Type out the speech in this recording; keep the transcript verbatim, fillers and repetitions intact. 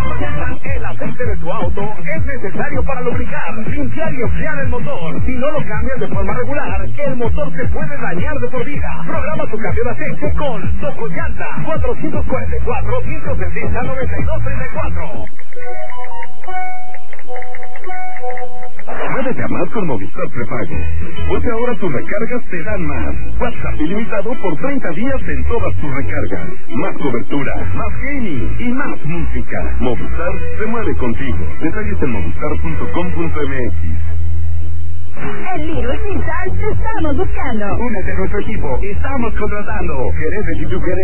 El aceite de tu auto es necesario para lubricar, limpiar y enfriar el motor. Si no lo cambias de forma regular, el motor se puede dañar de por vida. Programa tu cambio de aceite con Tocollanta. cuatro cuatro cuatro, cinco seis cero, nueve dos tres cuatro. Muévete a más con Movistar Prepago. Porque ahora tus recargas te dan más. WhatsApp ilimitado por treinta días en todas tus recargas. Más cobertura, más gaming y más música. Movistar se mueve contigo. Detalles en movistar punto com punto m x. En Little Caesars te estamos buscando. Únete a nuestro equipo. Estamos contratando. Gerentes y subgerentes.